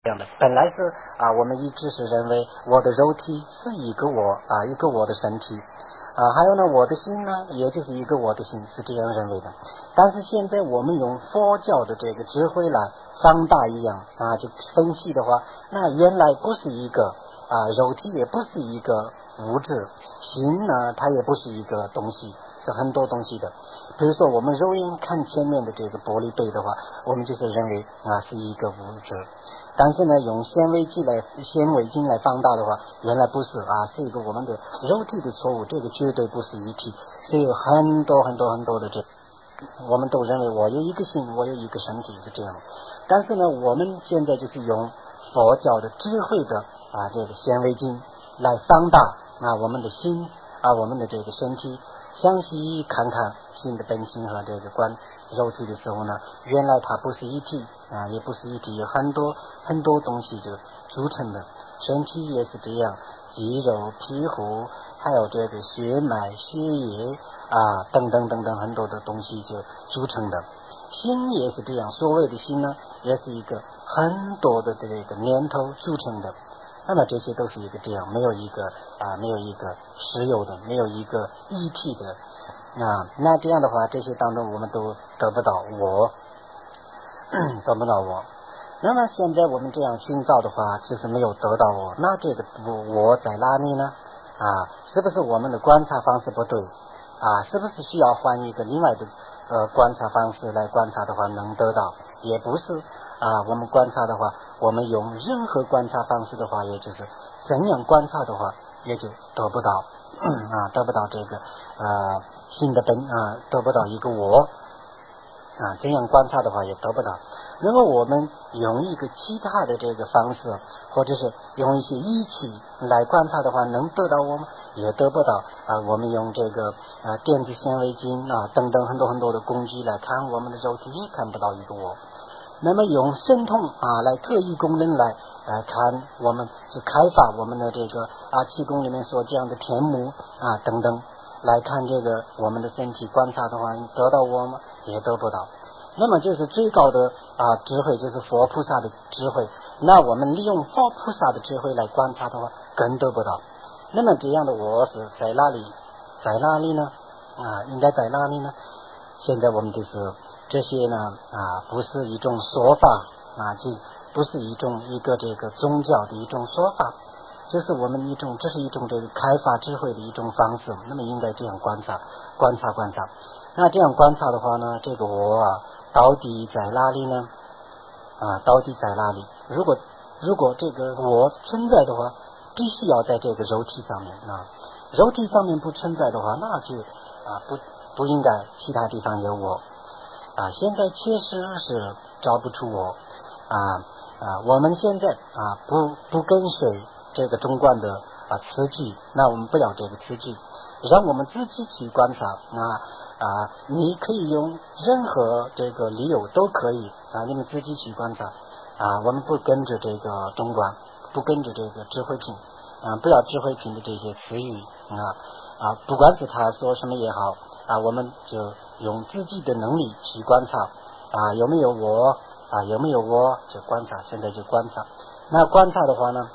这样的，本来是我们一直是认为我的肉体是一个我一个我的身体还有呢我的心呢也就是一个我的心，是这样认为的。但是现在我们用佛教的这个智慧来放大一样就分析的话，那原来不是一个肉体，也不是一个物质，心呢它也不是一个东西，是很多东西的。比如说我们肉眼看前面的这个玻璃杯的话，我们就是认为是一个物质，但是呢用显微镜来放大的话，原来不是是一个我们的肉体的错误，这个绝对不是一体。所以有很多的我们都认为我有一个心，我有一个身体，是这样。但是呢我们现在就是用佛教的智慧的这个显微镜来放大我们的心我们的这个身体，详细看看心的本性和这个观肉体的时候呢，原来它不是一体也不是一体，有很多东西就组成的。身体也是这样，肌肉、皮肤，还有这个血脉、血液等等很多的东西就组成的。心也是这样，所谓的心呢，也是一个很多的这个念头组成的。那么这些都是一个这样，没有一个实有的，没有一个一体的那这样的话，这些当中我们都得不到我得不到我。那么现在我们这样寻找的话，就是没有得到我，那这个我在哪里呢是不是我们的观察方式不对是不是需要换一个另外的观察方式来观察的话能得到？也不是我们观察的话，我们用任何观察方式的话，也就是怎样观察的话，也就得不到得不到这个新的得不到一个我这样观察的话也得不到。那么我们用一个其他的这个方式，或者是用一些仪器来观察的话，能得到我们也得不到我们用这个电子显微镜等等很多的工具来看我们的肉体，也看不到一个我。那么用神通来特异功能来看，我们是开发我们的这个气功里面所讲的天目等等来看这个我们的身体观察的话，得到我们也得不到。那么就是最高的智慧，就是佛菩萨的智慧。那我们利用佛菩萨的智慧来观察的话，更得不到。那么这样的我是在哪里？在哪里呢？应该在哪里呢？现在我们就是这些呢不是一种说法就不是一个这个宗教的一种说法，就是我们这是一种这个开发智慧的一种方式。那么应该这样观察。那这样观察的话呢，这个我到底在哪里呢？到底在哪里？如果这个我存在的话，必须要在这个肉体上面肉体上面不存在的话，那就不应该其他地方有我现在确实是找不出我我们现在不跟随这个中观的词句，那我们不要这个词句，让我们自己去观察你可以用任何这个理由都可以你们自己去观察我们不跟着这个中观，不跟着这个智慧品不要智慧品的这些词语不管是他说什么也好我们就用自己的能力去观察有没有我有没有我就观察。现在就观察。那观察的话呢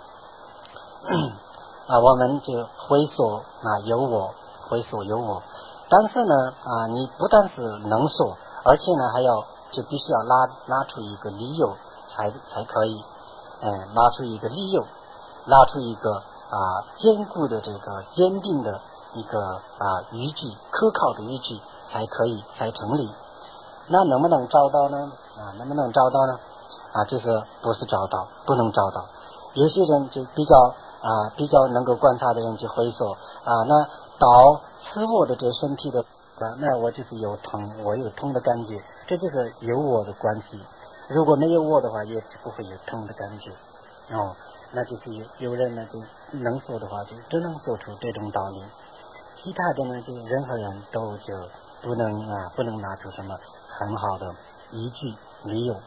我们就回溯有我，回溯有我。但是呢你不但是能说，而且呢还要就必须要拿出一个理由才可以拿出一个理由，拿出一个坚固的这个坚定的一个依据，可靠的依据才可以才成立。那能不能找到呢就是不是找到，不能找到。有些人就比较能够观察的人就会说那到吃我的这身体的那我就是有痛，我有痛的感觉，这就是有我的关系。如果没有我的话，也不会有痛的感觉那就是有人呢就能说的话，就只能说出这种道理。其他的呢，就任何人都就不能拿出什么很好的依据理由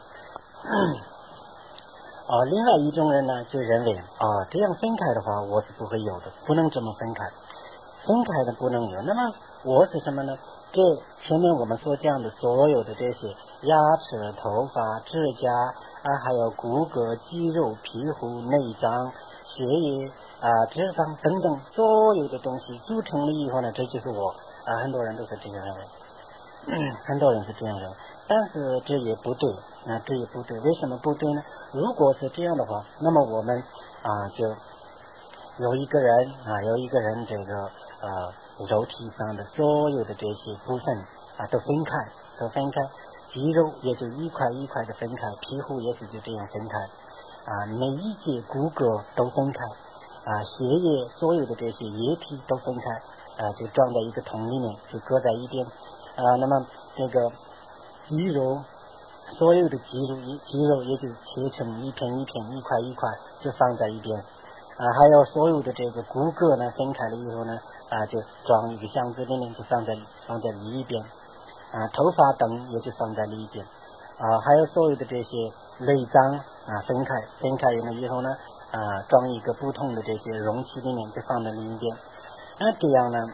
另外一种人呢就认为这样分开的话我是不会有的，不能这么分开的不能有。那么我是什么呢？这前面我们所讲的所有的这些牙齿、头发、指甲还有骨骼、肌肉、皮肤、内脏、血液脂肪等等所有的东西组成了以后呢，这就是我很多人都是这样认为，很多人是这样认为，但是这也不对，这也不对。为什么不对呢？如果是这样的话，那么我们就有一个人这个肉体上的所有的这些部分都分开，肌肉也就一块一块的分开，皮肤也是就这样分开每一节骨骼都分开血液所有的这些液体都分开就装在一个桶里面，就搁在一边那么这个肌肉，所有的肌肉也就切成一片一片一块一块就放在一边还有所有的这个骨骼呢分开了以后呢就装一个箱子里面，就放在另一边头发等也就放在另一边还有所有的这些内脏分开了以后呢装一个不同的这些容器里面，就放在另一边这样呢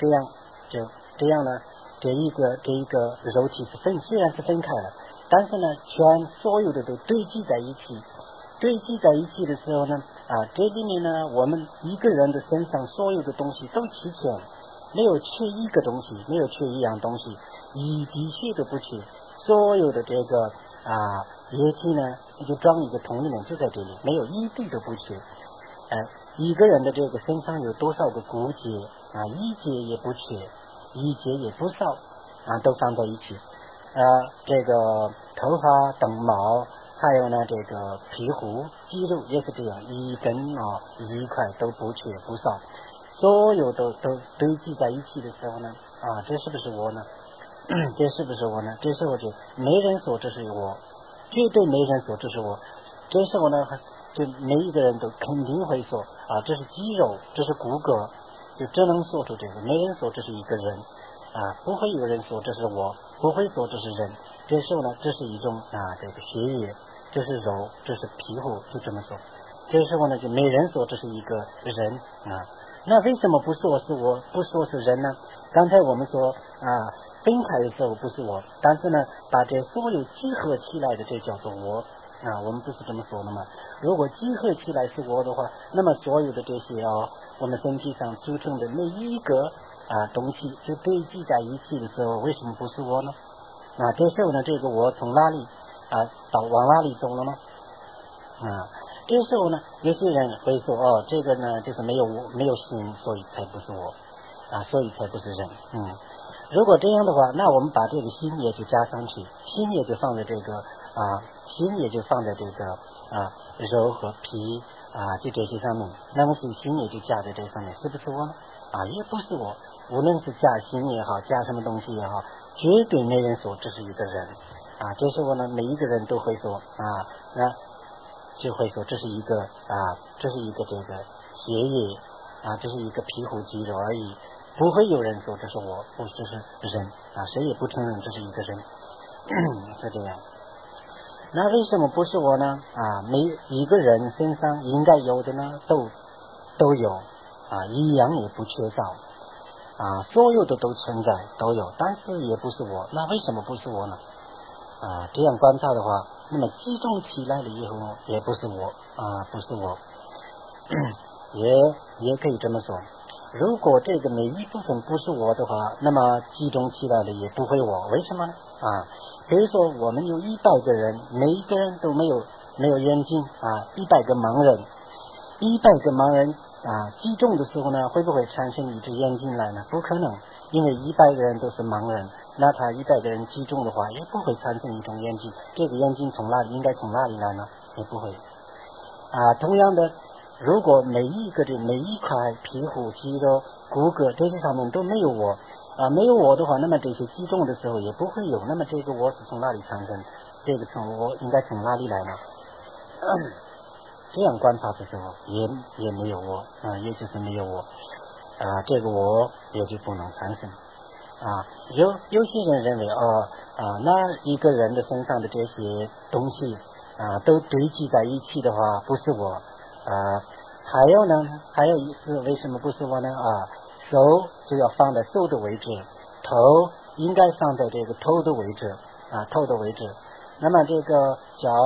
这一个肉体虽然是分开了，但是呢所有的都堆积在一起的时候呢这里面呢我们一个人的身上所有的东西都齐全，没有缺一个东西，没有缺一样东西，一滴血都不缺，所有的这个液体呢就装一个桶里面，就在这里，没有一滴都不缺一个人的这个身上有多少个骨节一节也不缺，一节也不少都放在一起这个头发等毛还有呢这个皮肤肌肉也是这样，一根一块都不缺不少，所有都堆积在一起的时候呢这是不是我呢？这是不是我呢？这时候就没人说这是我，绝对没人说这是我。这时候呢就每一个人都肯定会说这是肌肉，这是骨骼，就只能说出这个，没人说这是一个人不会有人说这是我，不会说这是人。这时候呢这是一种这个血液，这是肉，这是皮肤，就这么说。这时候呢就没人说这是一个人那为什么不说是我，不说是人呢？刚才我们说分开的时候不是我，但是呢把这所有集合起来的这叫做我我们不是这么说的吗？如果集合起来是我的话，那么所有的这些我们身体上组成的每一个东西就堆积在一起的时候，为什么不是我呢？这时候呢这个我从哪里往哪里走了呢？这时候呢有些人会说这个呢就是没有心，所以才不是我所以才不是人如果这样的话，那我们把这个心也就加上去，心也就放在这个肉和皮就这些上面，那么心也就加在这上面，是不是我呢？也不是我。无论是加心也好，加什么东西也好，绝对没人说这是一个人这时候呢每一个人都会说就会说这是一个这个血液这是一个皮肤肌肉而已，不会有人说这是我，不是人谁也不承认这是一个人是这样。那为什么不是我呢？每一个人身上应该有的呢都有一样也不缺少所有的都存在都有，但是也不是我，那为什么不是我呢？这样观察的话，那么集中起来了以后也不是我不是我也可以这么说，如果这个每一部分不是我的话，那么集中起来了也不会我，为什么呢？比如说我们有100个人，每一个人都没有眼睛100个盲人，100个盲人集中的时候呢，会不会产生一只眼睛来呢？不可能，因为100个人都是盲人，那他100个人集中的话，也不会产生一种眼睛。这个眼睛应该从哪里来呢？也不会同样的，如果每一块皮肤、肌肉、骨骼这些上面都没有我没有我的话，那么这些集中的时候也不会有，那么这个我是从哪里产生？这个我应该从哪里来呢？这样观察的时候也没有我也就是没有我这个我也就不能产生有些人认为那一个人的身上的这些东西都堆积在一起的话不是我还有一次为什么不是我呢手就要放在手的位置，头应该放在这个头的位置那么这个脚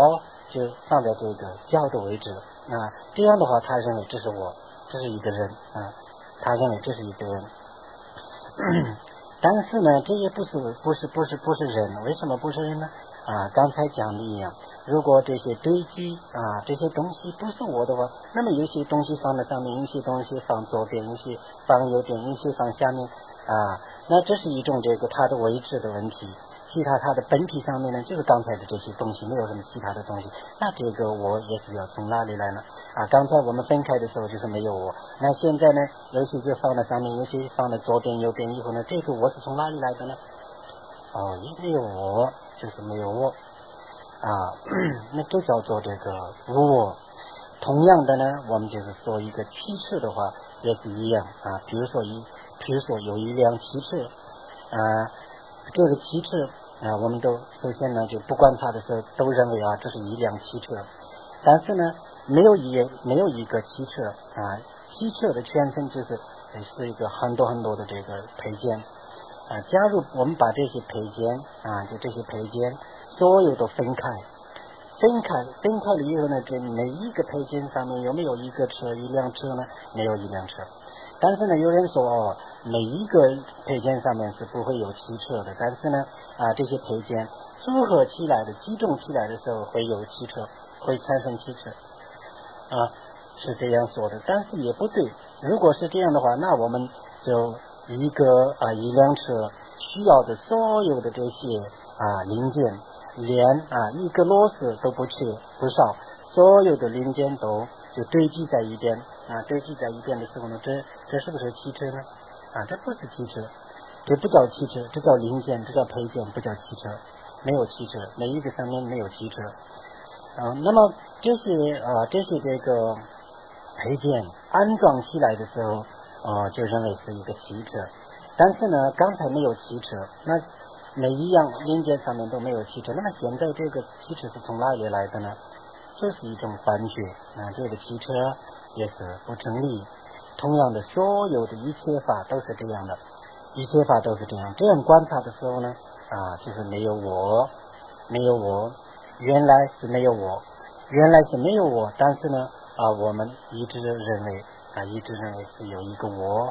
就放在这个教的位置这样的话他认为这是我，这是一个人他认为这是一个人但是呢这也不是人，为什么不是人呢刚才讲的一样，如果这些堆积这些东西不是我的话，那么有些东西放在上面，有些东西放左边，有些放右边，有些放下面那这是一种这个它的位置的问题，其他它的本体上面呢就是刚才的这些东西，没有什么其他的东西，那这个我也是要从哪里来呢刚才我们分开的时候就是没有我，那现在呢有些就放在上面，有些放在左边右边，以后呢这个我是从哪里来的呢也没有我，就是没有我那就叫做这个无我。同样的呢我们就是说一个汽车的话也是一样比如说有一辆汽车这个汽车我们都首先呢就不观察的时候都认为这是一辆汽车，但是呢没有一个汽车汽车的全身是一个很多的这个配件假如我们把这些配件就这些配件所有都分开了以后呢，这每一个配件上面有没有一辆车呢？没有一辆车。但是呢有人说每一个配件上面是不会有汽车的，但是呢这些配件组合起来的集中起来的时候会有汽车，会产生汽车是这样说的，但是也不对。如果是这样的话，那我们就一辆车需要的所有的这些零件，连一个螺丝都不缺不少，所有的零件都就堆积在一边堆积在一边的时候呢，这是不是汽车呢这不是汽车，这不叫汽车，这叫零件，这叫配件，不叫汽车，没有汽车，每一个上面没有汽车那么这些这个配件安装起来的时候就认为是一个汽车，但是呢刚才没有汽车，那每一样零件上面都没有汽车，那么现在这个汽车是从哪里来的呢？就是一种幻觉这个汽车也是不成立。同样的所有的一切法都是这样的，一切法都是这样观察的时候呢就是没有我，原来是没有我，但是呢我们一直认为是有一个我，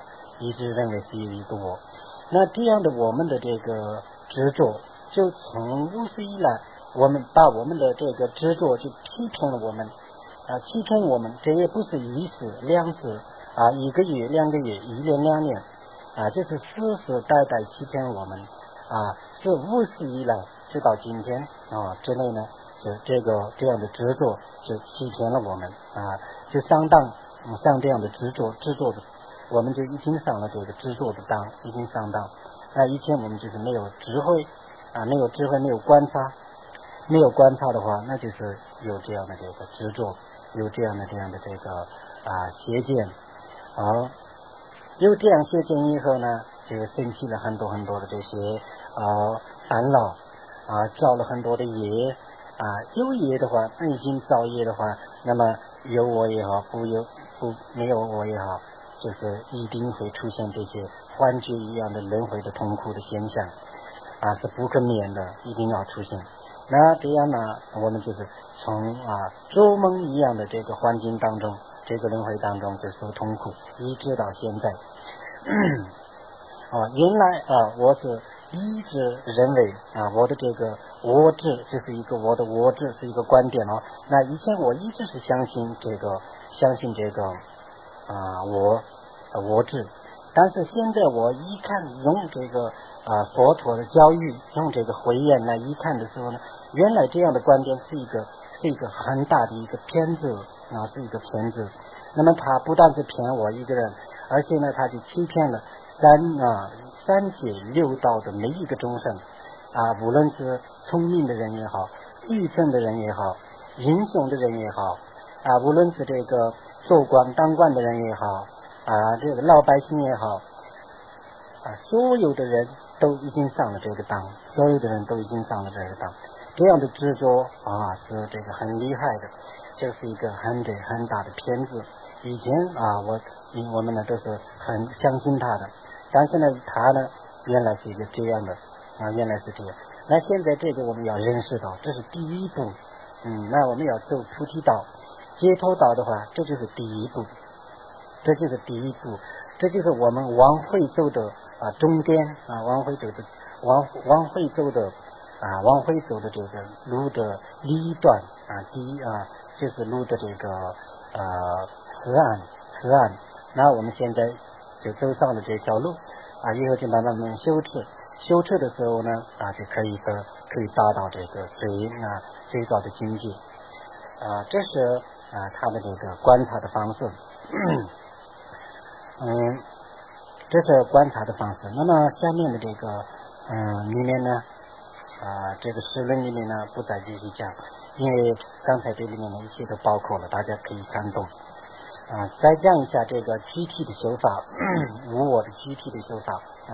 那这样的我们的这个执着，就从无始以来我们把我们的这个执着就欺骗了我们这也不是一次两次一个月两个月一年两年就是世世代代欺骗我们是无始以来直到今天之内呢，就这样的执着就欺骗了我们就像这样的执着的，我们就已经上了这个执着的当，已经上当。那以前我们就是没有智慧没有观察的话，那就是有这样的这个执着，有这样的这个邪见有这样邪见以后呢，就生起了很多的这些烦恼造了很多的业有业的话，已经造业的话，那么有我也好，没有我也好，就是一定会出现这些幻觉一样的轮回的痛苦的现象是不可免的，一定要出现。那这样呢，我们就是从做梦一样的这个环境当中，这个轮回当中就受痛苦，一直到现在原来我是一直认为我的这个我执就是一个我的我执是一个观点那以前我一直是相信这个我执，但是现在我一看用这个佛陀的教育，用这个慧眼来一看的时候呢，原来这样的观点是一个很大的一个偏执是一个偏执。那么他不但是骗我一个人，而且呢他就欺骗了三界六道的每一个众生无论是聪明的人也好，愚蠢的人也好，英雄的人也好无论是这个做官当官的人也好这个老百姓也好所有的人都已经上了这个当，这样的执着是这个很厉害的，这是一个很大的骗子。以前我们呢都是很相信他的，但是呢他呢原来是一个这样的原来是这样。那现在这个我们要认识到，这是第一步那我们要走菩提道、解脱道的话，这就是第一步，这就是第一步，这就是我们往回走的终点往回走的往回走的这个路的第一段就是路的这个此岸。那我们现在就走上了这条路以后就慢慢修持的时候呢就可以达到这个最高的境界这是他的这个观察的方式这是观察的方式。那么下面的这个里面呢这个诗论里面呢不再继续讲，因为刚才这里面的一切都包括了，大家可以看懂再讲一下这个具体的修法无我的具体的修法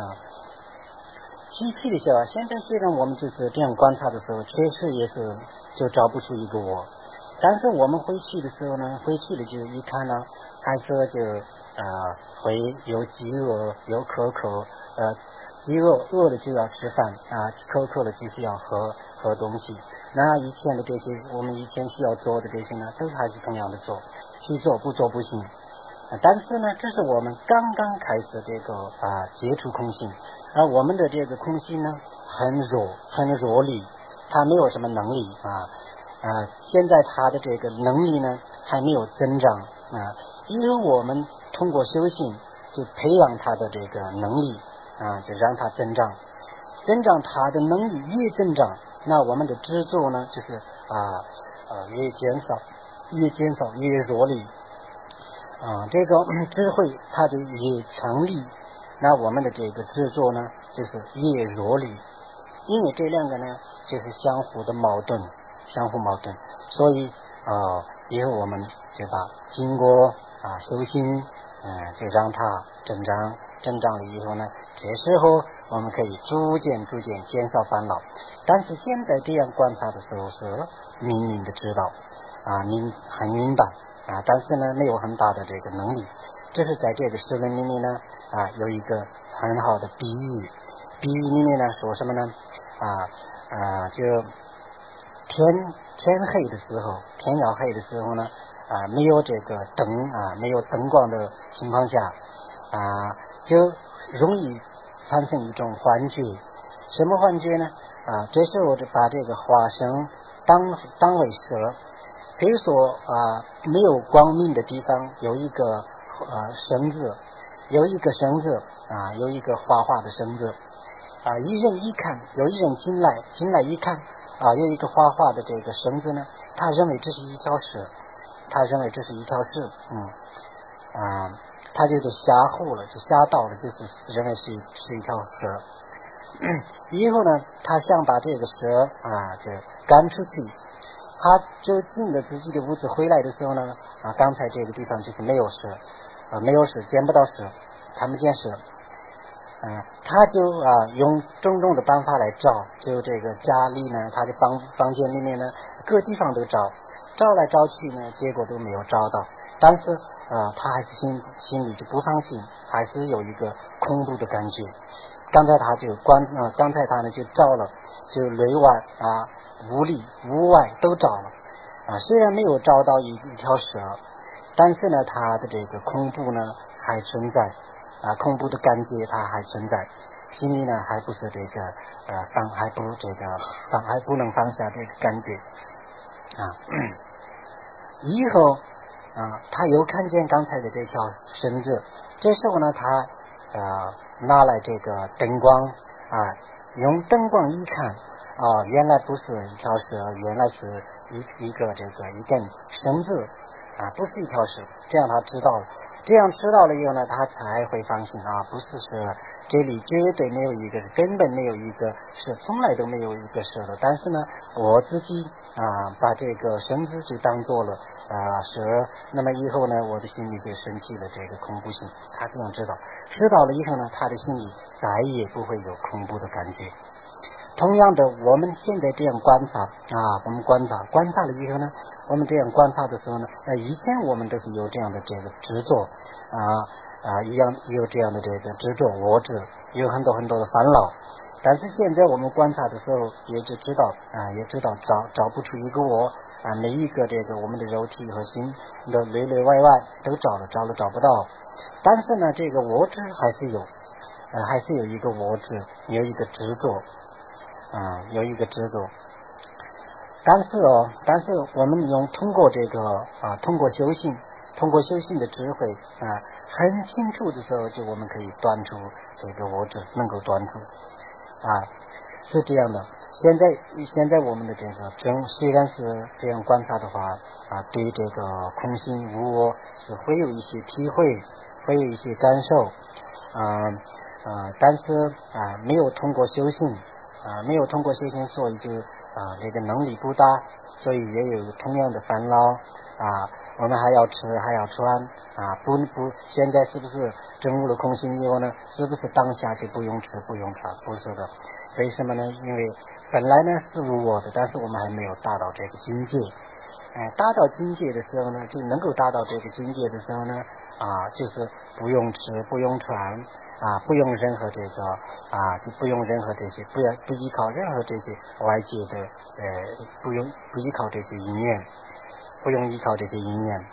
具体的修法。现在虽然我们就是这样观察的时候，确实也是就找不出一个我，但是我们回去的时候呢，回去了就一看呢，还是就会有饥饿，有口饥饿了就要吃饭口了就需要喝东西。那以前的这些我们以前需要做的这些呢，都还是同样的做，去做不做不行但是呢，这是我们刚刚开始这个接触空性，而我们的这个空性呢很弱力，它没有什么能力现在它的这个能力呢还没有增长因为我们通过修行就培养它的这个能力就让它增长它的能力越增长，那我们的执着呢就是越减少越弱力这个智慧它就越强力，那我们的这个执着呢就是越弱力，因为这两个呢就是相互矛盾，所以以后我们就把经过修行就让它增长了以后呢，这时候我们可以逐渐减少烦恼。但是现在这样观察的时候是明明的知道很明白但是呢没有很大的这个能力。这是在这个诗论里面呢有一个很好的比喻里面呢说什么呢就天黑的时候，天要黑的时候呢没有这个没有灯光的情况下就容易产生一种幻觉。什么幻觉呢这时候就把这个花生当为蛇。比如说没有光明的地方有一个绳子，有一个花花的绳子一人一看，有一人进来一看有一个花花的这个绳子呢，他认为这是一条蛇，他就是瞎唬了，就瞎到了，就是认为是一条蛇以后呢他想把这个蛇就赶出去，他就进了自己的屋子，回来的时候呢刚才这个地方就是没有蛇，见不到蛇，看不见蛇他就用种种的办法来找，就这个家里呢，他的房间里面呢各地方都找来找去呢，结果都没有找到。但是他还是心里就不放心，还是有一个恐怖的感觉。刚才他呢就找了，就内外屋外都找了虽然没有找到一条蛇，但是呢他的这个恐怖呢还存在恐怖的感觉它还存在，心里呢还不是这个还不能放下这个感觉以后他又看见刚才的这条绳子，这时候呢他拿来这个灯光用灯光一看原来不是一条蛇，原来是一根绳子不是一条蛇。这样他知道了，以后呢他才会放心不是蛇，这里绝对没有一个，根本没有一个蛇，从来都没有一个蛇的。但是呢我自己把这个绳子就当做了蛇，那么以后呢我的心里就升起了这个恐怖性。他这样知道了以后呢，他的心里再也不会有恐怖的感觉。同样的，我们现在这样观察我们观察了以后呢，我们这样观察的时候呢以前我们都是有这样的这个执着有这样的这个执着我执，有很多的烦恼。但是现在我们观察的时候也就知道也知道找不出一个我每一个这个我们的肉体和心的内内外外都找不到，但是呢这个我执还是有一个我执，有一个执着，有一个执着。但是我们通过这个通过修行的智慧很清楚的时候，就我们可以断除这个我执，能够断除是这样的。现在我们的这个虽然是这样观察的话对这个空性无我是会有一些体会，会有一些感受但是没有通过修行所以就这个能力不大，所以也有同样的烦恼我们还要吃还要穿不现在是不是证悟了空性以后呢，是不是当下就不用吃不用穿？不是的。为什么呢？因为本来呢是无我的，但是我们还没有达到这个境界达到境界的时候呢，就能够达到这个境界的时候呢就是不用吃不用穿不用任何这个就不用任何这些不依靠任何这些外界的不依靠这些因缘，不用依靠这些因缘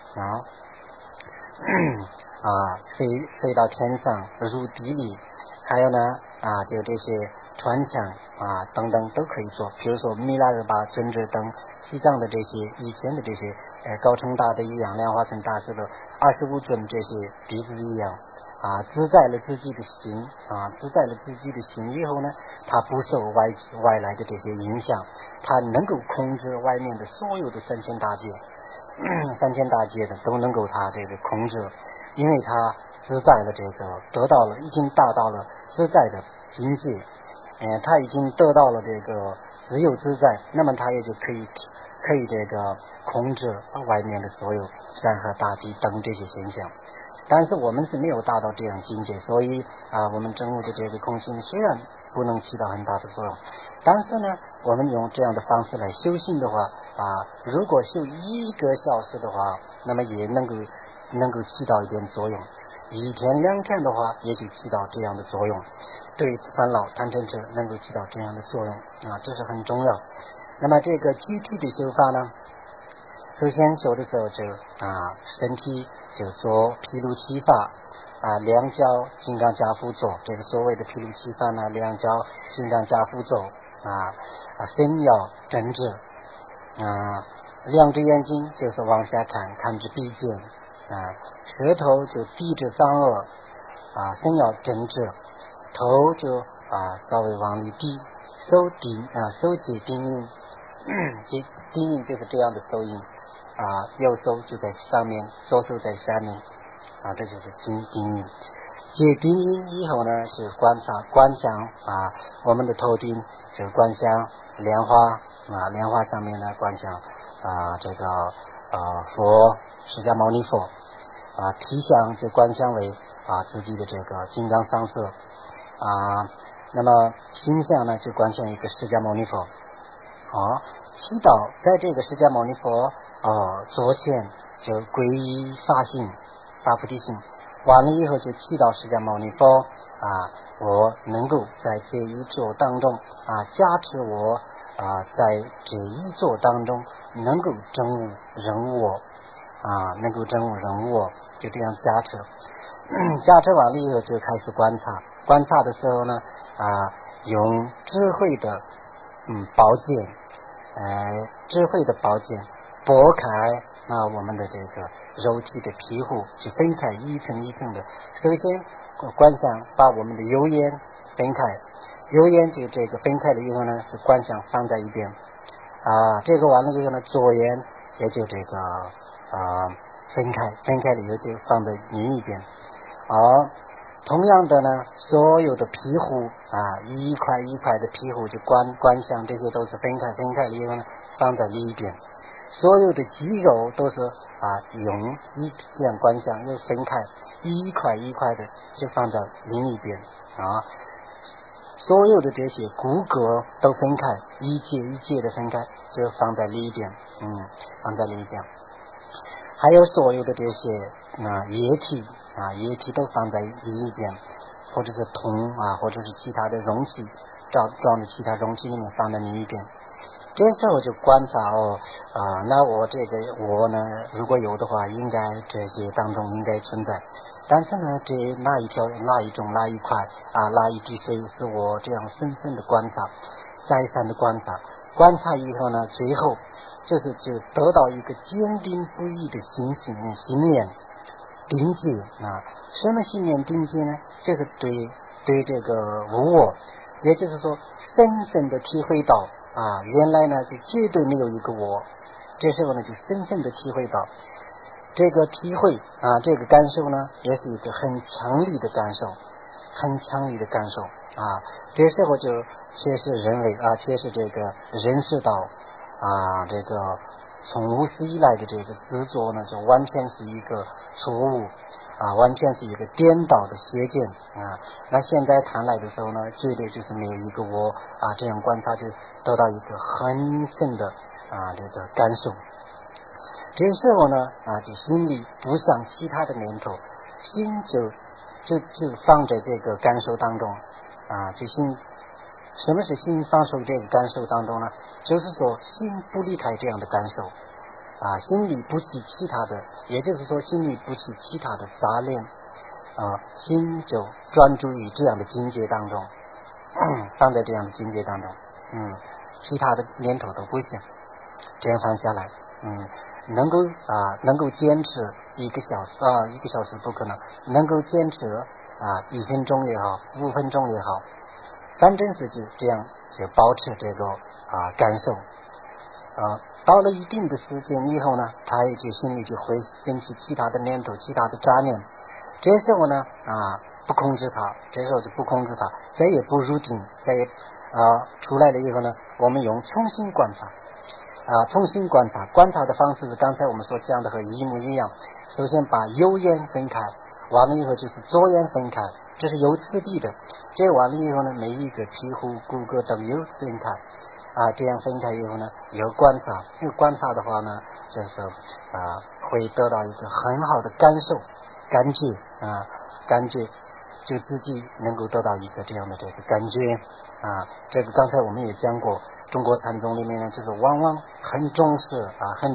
飞到天上入地里，还有呢就这些穿墙等等都可以做。比如说弥勒日巴尊者等西藏的这些以前的这些高成大的一样，莲花生大师的25尊这些弟子一样自在了自己的心自在了自己的心以后呢，他不受外来的这些影响，他能够控制外面的所有的三千大界的都能够他这个控制，因为他自在了这个已经达到了自在的境界他已经得到了这个自由自在，那么他也就可以这个控制外面的所有山河大地等这些现象。但是我们是没有达到这样境界，所以我们证悟的这个空性虽然不能起到很大的作用，但是呢我们用这样的方式来修行的话如果修1个小时的话，那么也能够起到一点作用，1天2天的话也就起到这样的作用，对烦恼贪嗔痴能够起到这样的作用这是很重要。那么这个具体的修法呢，首先修的时候就身体就做毗卢七法两脚金刚跏趺坐，这个所谓的毗卢七法呢，两脚金刚跏趺坐身要正直两只眼睛就是往下看着鼻尖舌头就抵着上颚身要正直，头就稍微往里低，手结定印定印就是这样的手印右手就在上面，左手在下面这就是定印。结定印以后呢，就观想我们的头顶就观想莲花莲花上面呢观想这个佛释迦牟尼佛体相就观想为自己的这个金刚上色那么心相呢就观想一个释迦牟尼佛祈祷在这个释迦牟尼佛左前就皈依发心发菩提心，完了以后就祈祷释迦牟尼佛我能够在这一座当中加持我在这一座当中能够证悟人我能够证悟人我，就这样加持加持完了以后就开始观察的时候呢用智慧的宝剑拨开我们的这个肉体的皮肤，去分开一层一层的。首先观想把我们的油烟分开，油烟就这个分开了以后呢，是观想放在一边这个完了以后呢，左眼也就这个分开了以后就放在另一边同样的呢，所有的皮肤一块一块的皮肤就观想，这些都是分开了以后呢，放在另一边。所有的肌肉都是用这样观想，又分开一块一块的就放在另一边所有的这些骨骼都分开，一节一节的分开，就放在另一边放在另一边。还有所有的这些液体都放在另一边，或者是铜或者是其他的容器装的其他容器里面放在另一边这时候就观察那我这个我呢，如果有的话，应该这些当中应该存在。但是呢，这那一条、那一种、那一块那一滴水，是我这样深深的观察，再三的观察，观察以后呢，最后就得到一个坚定不移的信念定界什么信念定界呢？就是对这个无我，也就是说深深的体会到原来呢就绝对没有一个我。这时候呢就深深的体会到这个体会这个感受呢，也是一个很强烈的感受，很强烈的感受这时候就确实认为确实这个认识到这个从无始以来的这个执着呢，就完全是一个错误完全是一个颠倒的邪见那现在看来的时候呢，绝对就是没有一个我这样观察就得到一个很深的这个感受。这时候呢就心里不像其他的念头，心就放在这个感受当中就心。什么是心放受这个感受当中呢？就是说心不离开这样的感受心里不起其他的，也就是说心里不起其他的杂念心就专注于这样的境界当中放在这样的境界当中其他的念头都不行，这样放下来能够坚持1个小时1个小时不可能，能够坚持1分钟也好5分钟也好，反正是就这样就保持这个感受到了一定的时间以后呢，他也就心里就会升起其他的念头，其他的杂念。这时候呢不控制它，这时候就不控制它，再也不入定，再也出来了以后呢，我们用重新观察重新观察的方式是刚才我们所讲的和一模一样。首先把右眼分开，完了以后就是左眼分开，这是有次第的。这完了以后呢，每一个皮肤骨骼都有分开这样分开以后呢，有观察，有观察的话呢，就是会得到一个很好的感受感觉就自己能够得到一个这样的这个感觉这个刚才我们也讲过，中国禅宗里面呢，就是往往很重视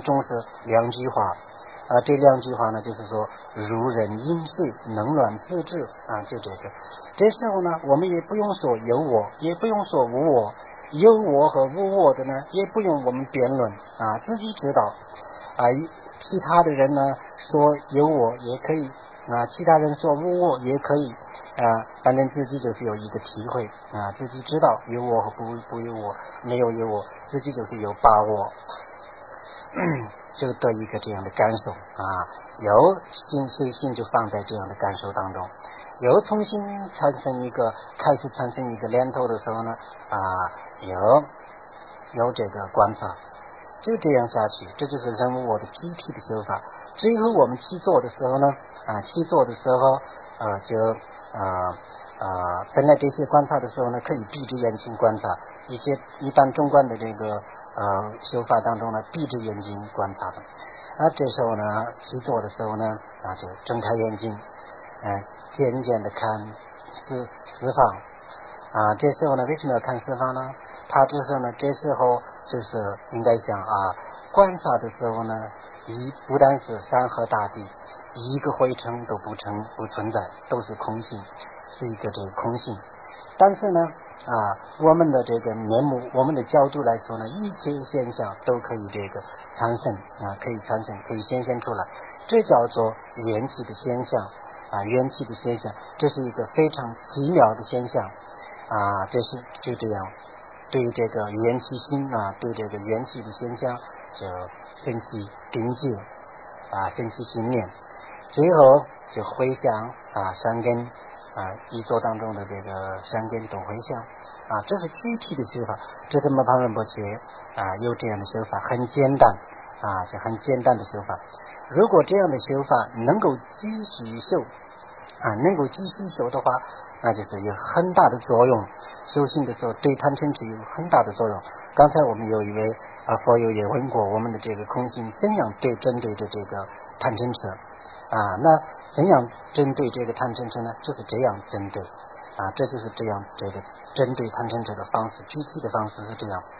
2句话这2句话呢，就是说如人饮水，冷暖自知就这个。这时候呢，我们也不用说有我，也不用说无我，有我和无我的呢，也不用我们辩论自己知道其他的人呢说有我也可以其他人说无我也可以反正自己就是有一个体会自己知道有我和不有我，没有我，自己就是有把握就得一个这样的感受有心就放在这样的感受当中，有重新开始产生一个念头的时候呢有这个观察，就这样下去，这就是人无我的具体的修法。最后我们起坐的时候呢起坐的时候就本来这些观察的时候呢，可以闭着眼睛观察，一般中观的这个修法当中呢，闭着眼睛观察的这时候呢起坐的时候呢就睁开眼睛渐渐的看四方这时候呢为什么要看四方呢？他就是呢这时候就是应该讲观察的时候呢，不但是山河大地一个灰尘都不存在，都是空性，是一个这个空性。但是呢我们的这个面目，我们的角度来说呢，一切现象都可以这个产生可以产生，可以显现出来，这叫做缘起的现象缘起的现象，这是一个非常奇妙的现象这是就这样对这个缘起心对这个缘起的现象就升起定界升起信念，最后就回向善根一座当中的这个善根都回向这是具体的修法。这是摩旁仁波切有这样的修法，很简单是很简单的修法。如果这样的修法能够继续修能够继续修的话，那就是有很大的作用，修行的时候对贪嗔痴有很大的作用。刚才我们有一位佛友也问过我们的这个空性怎样针对着这个贪嗔痴那怎样针对这个贪嗔痴呢？就是这样针对这就是这样这个针对贪嗔痴的方式，具体的方式是这样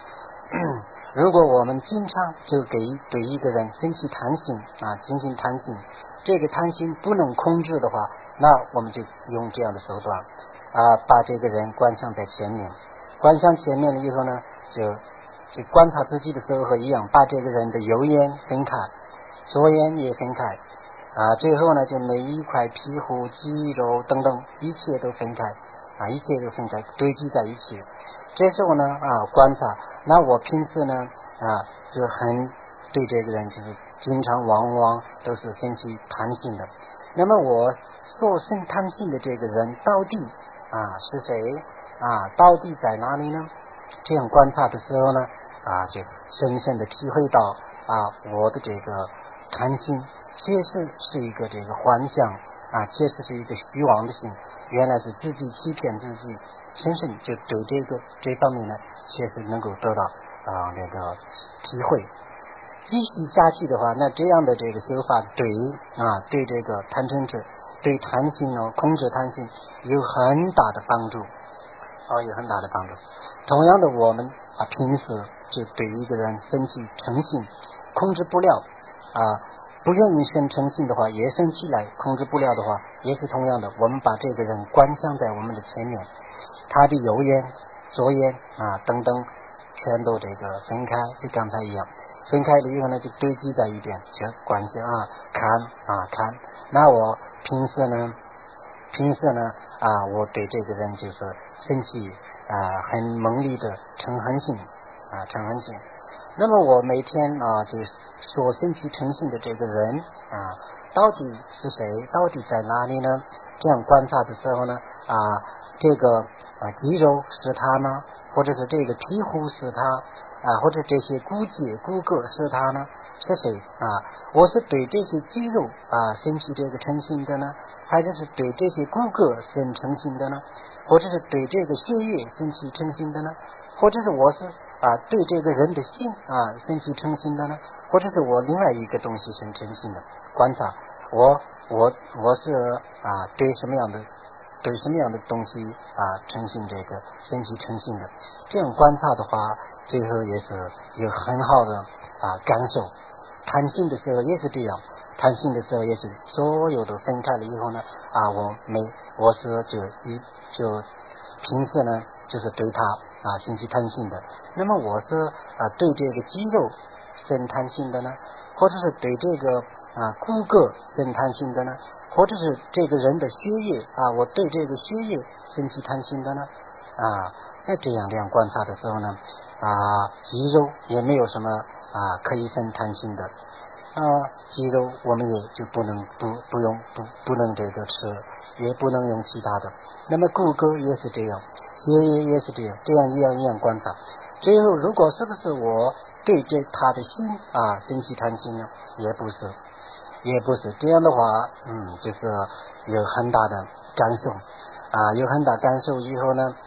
如果我们经常就对一个人升起贪心进行贪心，这个贪心不能控制的话，那我们就用这样的手段把这个人观想在前面，观想前面了以后呢，就观察自己的时候和一样，把这个人的右眼分开，左眼也分开最后呢，就每一块皮肤、肌肉等等一切都分开一切都分开堆积在一起。这时候呢观察，那我平时呢就很对这个人就是经常往往都是生起贪心的。那么我所生贪心的这个人到底是谁到底在哪里呢？这样观察的时候呢就深深的体会到我的这个贪心确实是一个这个幻想确实是一个虚妄的心，原来是自己欺骗自己，深深就对这方面呢确实能够得到那个体会。继续下去的话，那这样的这个修法对这个贪嗔痴，对贪心控制贪心有很大的帮助有很大的帮助。同样的，我们平时就对一个人生起嗔心控制不了不愿意生嗔心的话，也生起来控制不了的话，也是同样的，我们把这个人观想在我们的前面，他的右眼、左眼等等全都这个分开，就刚才一样，分开了以后呢，就堆积在一边，就观想看。那我平时呢我对这个人就是生起很猛烈的嗔恨心那么我每天就所生起嗔心的这个人到底是谁，到底在哪里呢？这样观察的时候呢这个肌肉是他呢，或者是这个皮肤是他或者这些骨节骨骼是他呢，是谁我是对这些肌肉生起这个嗔心的呢，还是对这些骨骼生嗔心的呢，或者是对这个血液生起嗔心的呢，或者是我是对这个人的心生起嗔心的呢，或者是我另外一个东西生嗔心的。观察我是对什么样的东西嗔心这个生起嗔心的。这样观察的话，最后也是有很好的感受。贪心的时候也是这样，贪心的时候也是所有都分开了以后呢我是就平时呢就是对他兴起贪心的。那么我是对这个肌肉生贪心的呢，或者是对这个骨骼生贪心的呢，或者是这个人的血液我对这个血液生起贪心的呢那这样观察的时候呢肌肉也没有什么可以生贪心的肌肉我们也就不能这个吃，也不能用其他的。那么骨骼也是这样，血液也是这样，这样一样观察。最后如果是不是我对他的心生起贪心呢？也不是这样的话就是有很大的感受有很大感受以后呢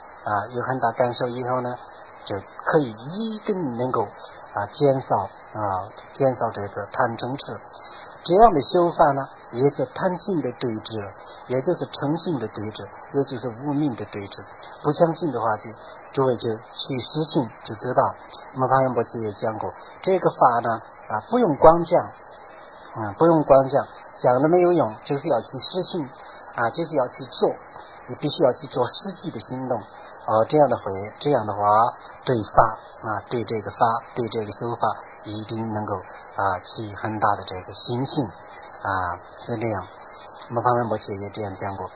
就可以一定能够减少这个贪嗔痴。这样的修法呢，也是贪心的对峙，也就是嗔心的对峙，也就是无明的对峙。不相信的话诸位就去实行就知道。我们方圆博士也讲过，这个法呢不用光讲讲了没有用，就是要去实行就是要去做，你必须要去做实际的行动这样的话对法对这个法对这个修法一定能够起很大的这个心性是这样。我们方圆博士也这样讲过，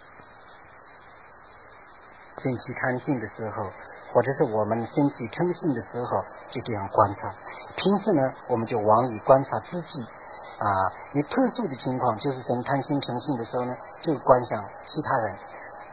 生起贪心的时候，或者是我们生起嗔心的时候，就这样观察。平时呢我们就往里观察自己有特殊的情况，就是生贪心嗔心的时候呢，就观想其他人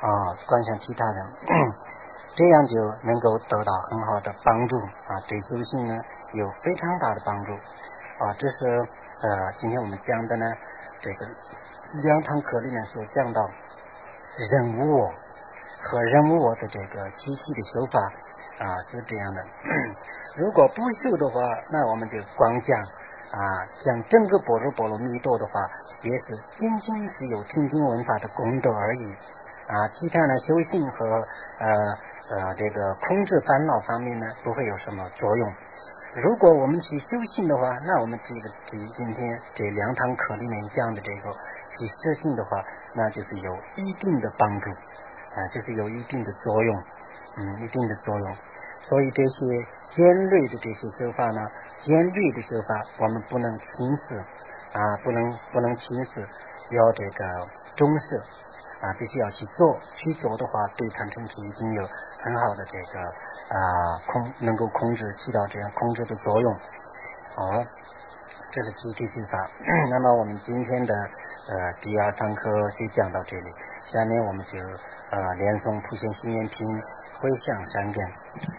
这样就能够得到很好的帮助对修行呢有非常大的帮助这是今天我们讲的呢这个两堂课里面所讲到人无我和人无我的这个体系的修法是这样的。如果不修的话，那我们就光讲像整个般若波罗蜜多的话，也是仅仅是有听经闻法的功德而已其他呢修行和这个控制烦恼方面呢不会有什么作用。如果我们去修行的话，那我们今天这2堂课里面讲的这个去实行的话，那就是有一定的帮助就是有一定的作用，一定的作用。所以这些尖锐的这些手法呢，尖锐的手法我们不能轻视不能轻视，要这个重视必须要去做。去做的话，对贪嗔痴已经有很好的这个能够控制，起到这样控制的作用。好，这是集体心法。那么我们今天的第2堂课就讲到这里，下面我们就连诵普贤行愿品回向3遍。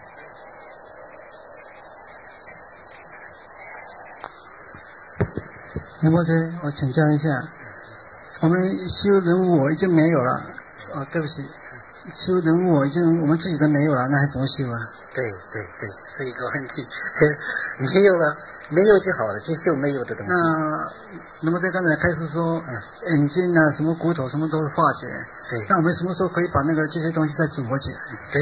刘博士，我请教一下，我们修人无我已经没有了，对不起，修人无我我们自己都没有了，那还怎么修啊？ 对，是一个问题。没有了，没有就好了，就修没有的东西。 那么在刚才开始说，眼睛什么骨头什么都是化解。 对。 那我们什么时候可以把这些东西再组合起来？ 对。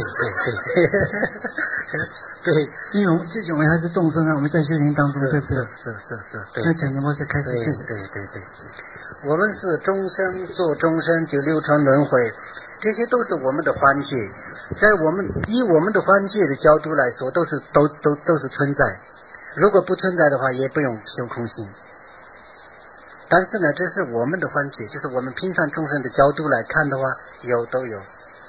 对， 因为这种还是众生我们在修行当中，对不对？ 是。 那请刘博士开始。 对。我们是众生做众生就流传轮回，这些都是我们的环节，以我们的环节的角度来说，都是存在。如果不存在的话，也不用修空性。但是呢，这是我们的环节，就是我们平常众生的角度来看的话，都有。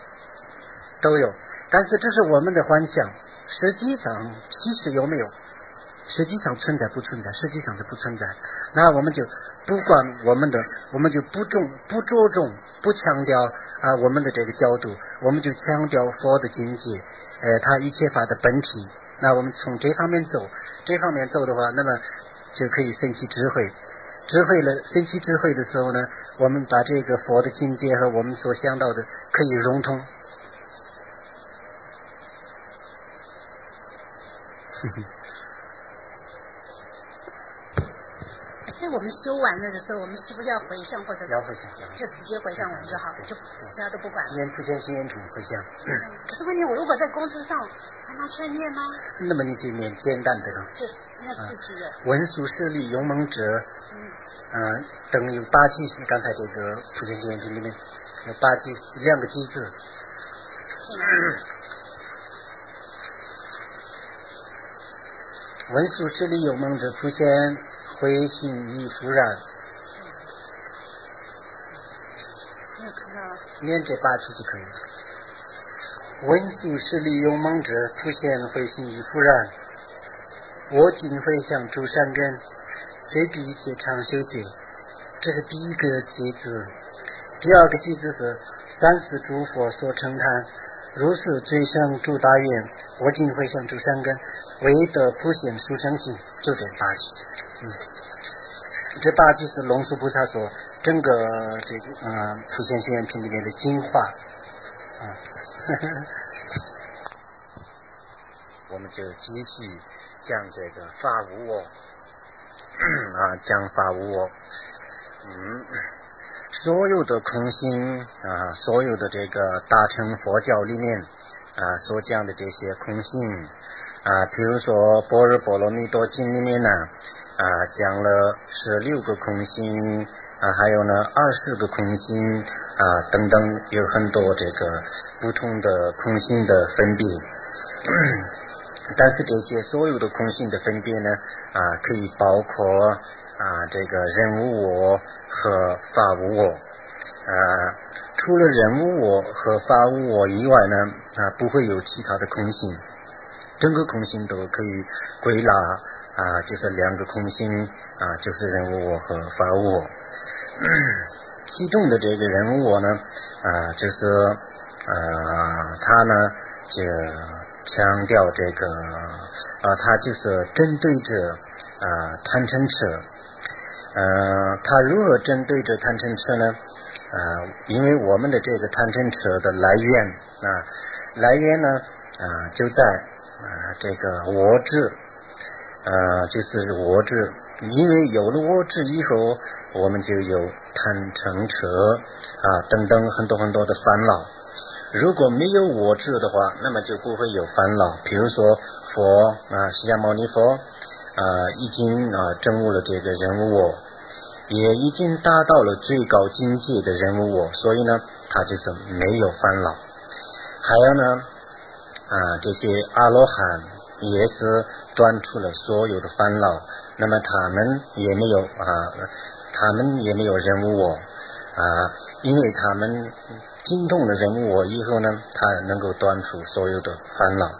但是这是我们的幻想，实际上其实有没有？实际上存在不存在？实际上是不存在。那我们就不管我们就不着重，不强调我们的这个角度，我们就强调佛的境界，它一切法的本体。那我们从这方面走的话，那么就可以升起智慧。升起智慧的时候呢，我们把这个佛的境界和我们所想到的可以融通。 那我们修完了的时候，我们是不是要回向或者要回向， 就直接回向完就好，就其他都不管。 念普贤行愿品回向。 可是问题，我如果在公司上，还拿出来念吗？ 那么你就念简单的了。 是，那自己的。 文殊师利勇猛者，等有8句是刚才这个普贤行愿品里面有8句2个句子。文殊师利勇猛者，普贤回心亦复然。念这8句就可以了。文殊师利勇猛者，普贤回心亦复然。我今回向诸善根，随彼一切常修学。这是第1个句子。第2个句子是三世诸佛所称叹，如是最胜诸大愿，我今回向诸善根，唯得普贤殊胜行。就这8句。这8句是龙树菩萨说整个这个普贤行愿品里面的精华。我们就继续讲这个法无我讲法无我。所有的空性所有的这个大乘佛教里面所讲的这些空性比如说般若波罗蜜多经里面呢讲了16个空性还有呢20个空性等等，有很多这个不同的空性的分别。但是这些所有的空性的分别呢可以包括这个人无我和法无我。除了人无我和法无我以外呢不会有其他的空性，整个空性都可以归纳就是2个空性就是人无我和法无我。其中的这个人无我呢就是他呢就强调这个他就是针对着贪嗔痴。他如何针对着贪嗔痴呢？因为我们的这个贪嗔痴的来源呢就在这个我执，就是我执。因为有了我执以后，我们就有贪嗔痴等等很多很多的烦恼。 如果没有我执的话，那么就不会有烦恼。比如说佛释迦牟尼佛已经证悟了这个人无我，也已经达到了最高境界的人无我，所以呢他就是没有烦恼。还有呢这些阿罗汉也是断除了所有的烦恼，那么他们也没有人无我因为他们精通了人无我以后呢，他能够断除所有的烦恼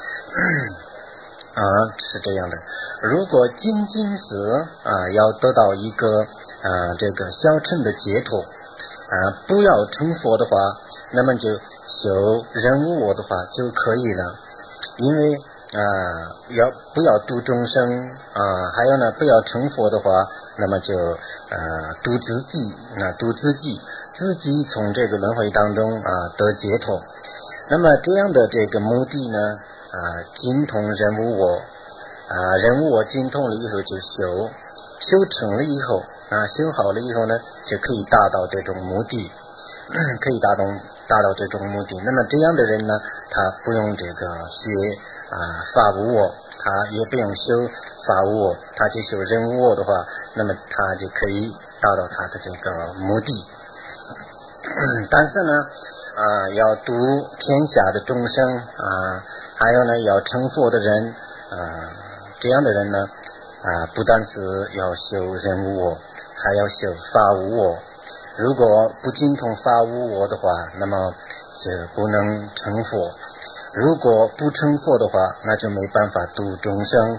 是这样的。如果仅仅是要得到一个这个小乘的解脱不要成佛的话，那么就修人无我的话就可以了。因为不要度众生还有呢不要成佛的话，那么就度自己从这个轮回当中得解脱。那么这样的这个目的呢精通人无我人无我精通了以后就修成了以后修好了以后呢，就可以达到这种目的可以达到这种目的。那么这样的人呢，他不用这个学法无我，他也不用修法无我，他去修人无我的话，那么他就可以达到他的这个目的但是呢要度天下的众生还有呢要成佛的人这样的人呢不但是要修人无我，还要修法无我。如果不精通法无我的话，那么就不能成佛。如果不成佛的话，那就没办法度众生，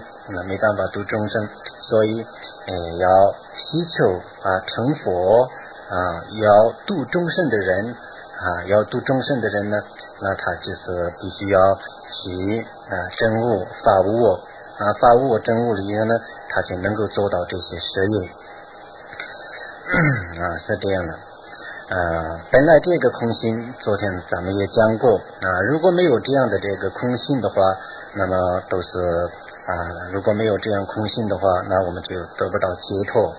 所以要祈求成佛要度众生的人呢，那他就是必须要去证悟法无我法无我证悟了以后呢，他就能够做到这些事业是这样的本来这个空性昨天咱们也讲过如果没有这样的这个空性的话，那么都是如果没有这样空性的话，那我们就得不到解脱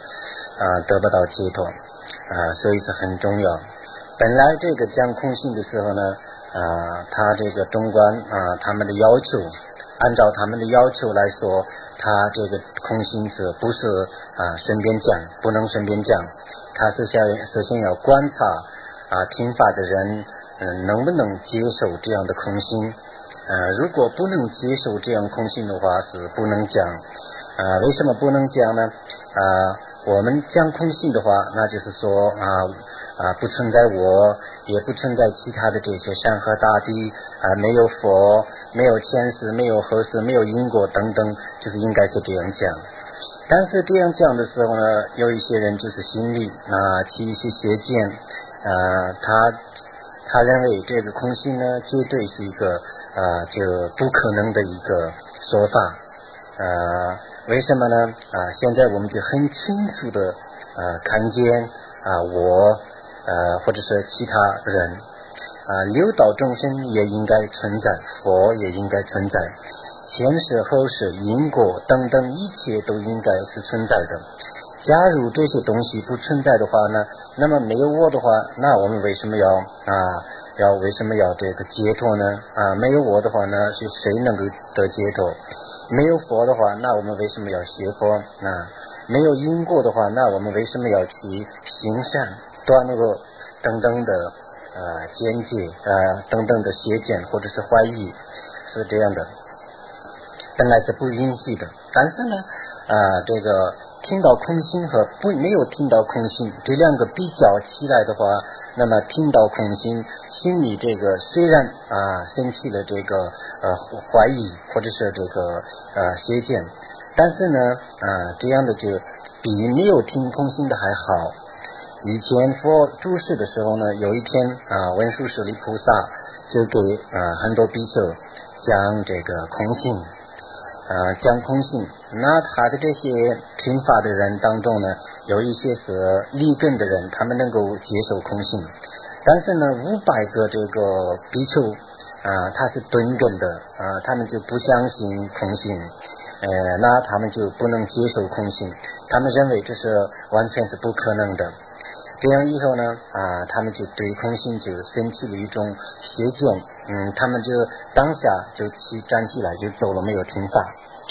所以是很重要。本来这个讲空性的时候呢他这个中观他们的要求，按照他们的要求来说，他这个空性是不是顺便讲，不能顺便讲，他是首先要观察听法的人能不能接受这样的空性如果不能接受这样空性的话是不能讲为什么不能讲呢我们讲空性的话，那就是说不存在我，也不存在其他的这些山河大地没有佛，没有前世，没有后世，没有因果等等，就是应该是这样讲。但是这样讲的时候呢，有一些人就是心里起一些邪见他认为这个空性呢绝对是一个就不可能的一个说法为什么呢现在我们就很清楚的看见我或者是其他人六道众生也应该存在，佛也应该存在，前世后世因果等等一切都应该是存在的。假如这些东西不存在的话呢，那么没有我的话，那我们为什么要这个解脱呢没有我的话呢，是谁能够得解脱？没有佛的话，那我们为什么要学佛没有因果的话，那我们为什么要去行善断恶等等的见解等等的邪见或者是怀疑，是这样的，本来是不允许的。但是呢这个听到空性和没有听到空性这两个比较起来的话，那么听到空性心里这个虽然生起了这个怀疑或者是这个邪见，但是呢这样的就比没有听空性的还好。以前佛住世的时候呢，有一天文殊师利菩萨就给很多比丘讲这个空性讲空性。那他的这些听法的人当中呢，有一些是立根的人，他们能够接受空性，但是呢500个这个比丘他是钝根的他们就不相信空性那他们就不能接受空性，他们认为这是完全是不可能的。这样以后呢他们就对空性就生起了一种邪见，他们就当下就站起来就走了，没有停下。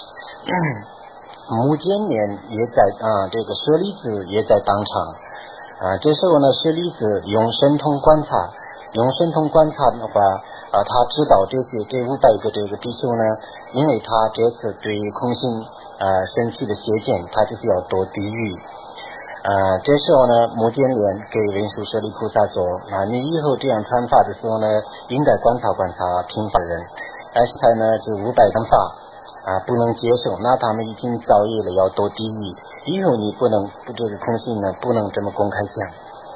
目犍连也在这个舍利子也在当场这时候呢，舍利子用神通观察的话他知道这500个这个比丘呢，因为他这次对空性生气的邪见，他就是要堕地狱这时候呢，目犍连给文殊舍利菩萨说你以后这样传法的时候呢，应该观察听法人，而现在呢就500种法不能接受，那他们已经造业了，要堕地狱，以后你不能这个空性呢不能这么公开讲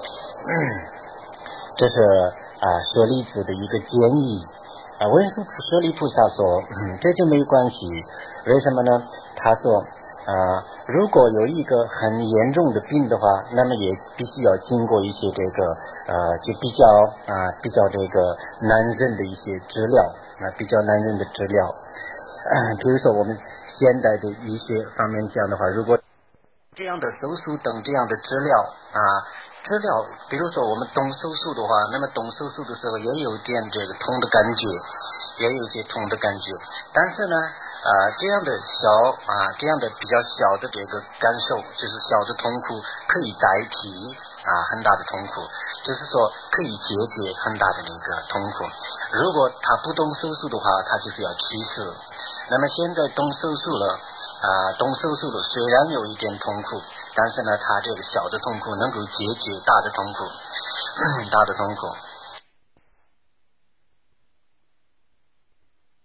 这是舍利子的一个建议文殊舍利菩萨说这就没关系，为什么呢？他说如果有一个很严重的病的话，那么也必须要经过一些这个就比较这个难忍的一些治疗比较难忍的治疗比如说我们现代的医学方面讲的话，如果这样的手术等这样的治疗比如说我们动手术的话，那么动手术的时候也有点这个痛的感觉，也有些痛的感觉，但是呢这样的比较小的这个感受，就是小的痛苦可以代替很大的痛苦，就是说可以解决很大的那个痛苦。如果他不动手术的话，他就是要去世。那么现在动手术了虽然有一点痛苦，但是呢他这个小的痛苦能够解决大的痛苦